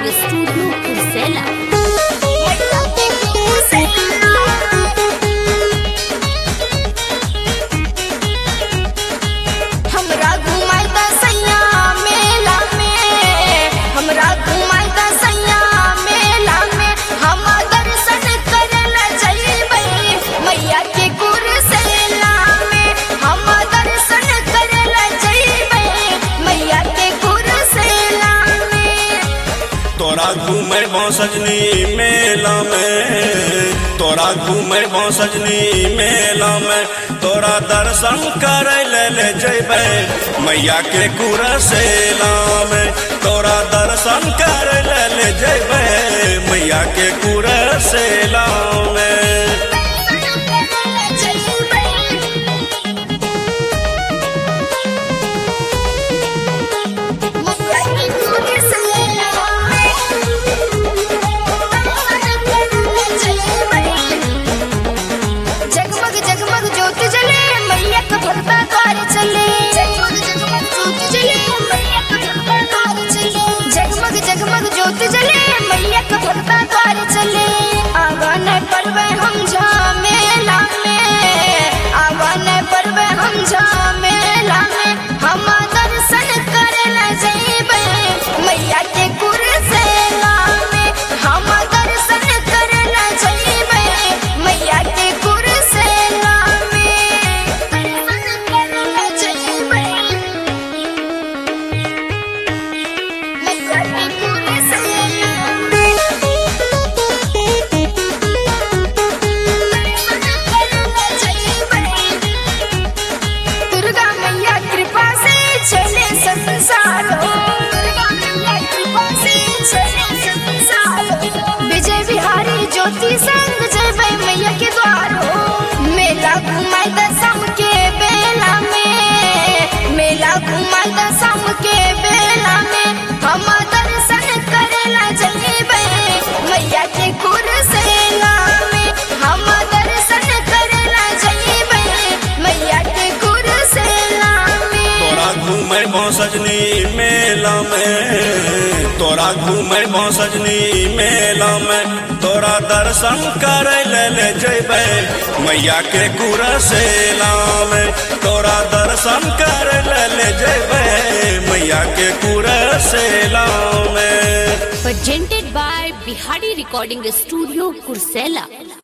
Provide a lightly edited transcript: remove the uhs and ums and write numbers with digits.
Recording studio Kursela. तोरा घूमे सजनी मेला में, तोरा घूमे सजनी मेला में, तोरा दर्शन करे ले जेबे मैया के कुरसेला में। तोरा दर्शन करे ले जेबे मैया के कुरसेला में। जगमग ज्योत जले मैया का भक्ता द्वार चले। आवान परवे हम झमेला में, आवान परवे हम झमेला में, हम दर्शन करला जइबे मैया के कुरसेला में। हम दर्शन करला जइबे मैया के कुरसेला में। दर्शन करला जइबे मैया के विजय बिहारी ज्योति संग जेबे मैया के द्वार हो। मेला घुमाई दसम के बेला में, मेला घुमाई दसम के बेला में, हम दर्शन करेला जइबे मैया के कुरसेला में। हम दर्शन करेला जइबे मैया के कुरसेला में। तोरा घूमे सजनी मेला में, तोरा घूमे सजनी मेला में, तोरा दर्शन करे ले जेबे मैया के कुरसेला में। तोरा दर्शन करे ले जेबे मैया के कुरसेला में। Presented by Bihari Recording Studio Kursela।